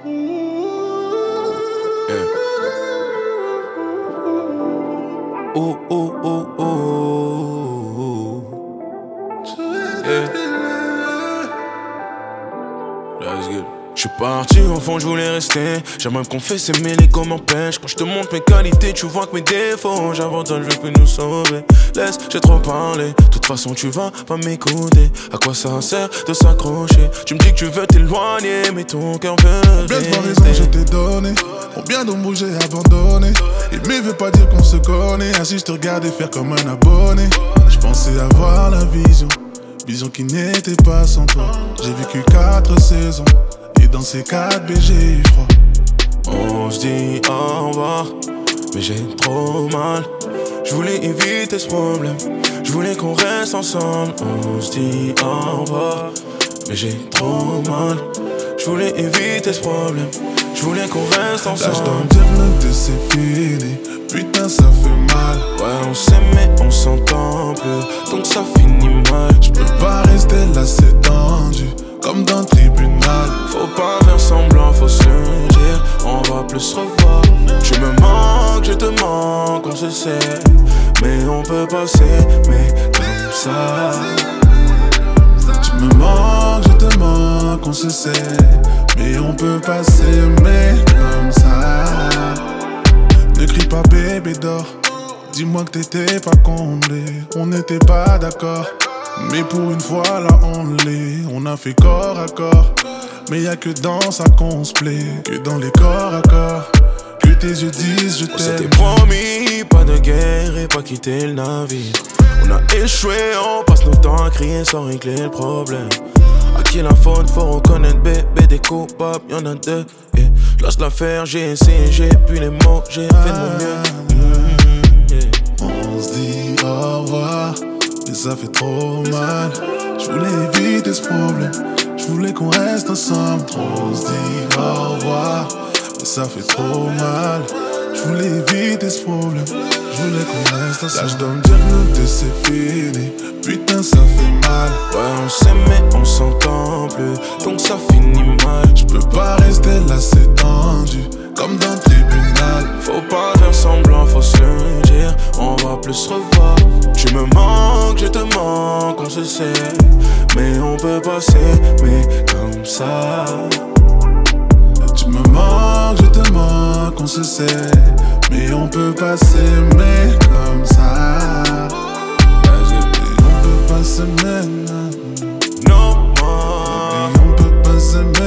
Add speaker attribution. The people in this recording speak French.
Speaker 1: Yeah. Oh, oh, oh, oh, oh. Yeah. Let's get it. J'suis parti, au fond j'voulais rester. J'aimerais me confesser mais l'ego m'empêche. Quand j'te montre mes qualités, tu vois que mes défauts j'abandonne, je veux plus nous sauver. Laisse, j'ai trop parlé. De toute façon tu vas pas m'écouter. À quoi ça sert de s'accrocher? Tu me dis que tu veux t'éloigner, mais ton cœur veut
Speaker 2: Combien de fois raison je t'ai donné? Combien d'embrouilles j'ai abandonné? Aimer veut pas dire qu'on se connaît. Ainsi je te regardais faire comme un abonné. Je pensais avoir la vision qui n'était pas sans toi. J'ai vécu 4 saisons et dans ces 4 j'ai eu froid.
Speaker 1: On se dit au revoir, mais j'ai trop mal. Je voulais éviter ce problème, je voulais qu'on reste ensemble. On se dit au revoir, mais j'ai trop mal. Je voulais éviter ce problème, je voulais qu'on reste ensemble.
Speaker 2: Là je dois me dire que c'est fini, putain ça fait mal.
Speaker 1: Ouais on s'aime mais on s'entend plus, donc ça finit mal.
Speaker 2: Je peux pas rester là, c'est tendu, comme dans le tribunal.
Speaker 1: Faut pas faire semblant, faut se dire, on va plus se revoir. Tu me manques, je te manque, on se sait, mais on peut passer, mais comme ça.
Speaker 2: Tu me manques, je te manque, on se sait, mais on peut passer, mais comme ça. Ne crie pas bébé dors, dis-moi que t'étais pas comblé, on n'était pas d'accord. Mais pour une fois là on l'est, on a fait corps à corps. Mais y'a que dans ça qu'on se plaît, que dans les corps à corps, que tes yeux disent je
Speaker 1: On s'était
Speaker 2: t'aime.
Speaker 1: promis, pas de guerre et pas quitter le navire. On a échoué, on passe nos temps à crier sans régler le problème. À qui la faute, faut reconnaître bébé, des coupables, y'en a deux. Et lâche l'affaire, j'ai essayé, j'ai plus les mots, j'ai fait de mon mieux.
Speaker 2: On se dit au revoir, mais ça fait trop mal. Je voulais éviter ce problème, je voulais qu'on reste ensemble. On se dit au revoir, mais ça fait trop mal. Je voulais éviter ce problème, je voulais qu'on reste ensemble. Là je dois me dire que c'est fini, putain ça fait mal.
Speaker 1: Ouais on s'aime mais on s'entend plus, donc ça finit mal.
Speaker 2: Je peux pas rester là, c'est tendu, comme dans le tribunal.
Speaker 1: Faut pas faire semblant, faut se dire, on va plus se revoir. Tu me manques, je te manque, on se sait, mais on peut passer, mais comme ça.
Speaker 2: Tu me manques, je te manque, on se sait, mais on peut passer, mais comme ça. On peut passer, mais
Speaker 1: No more.
Speaker 2: on peut passer, mais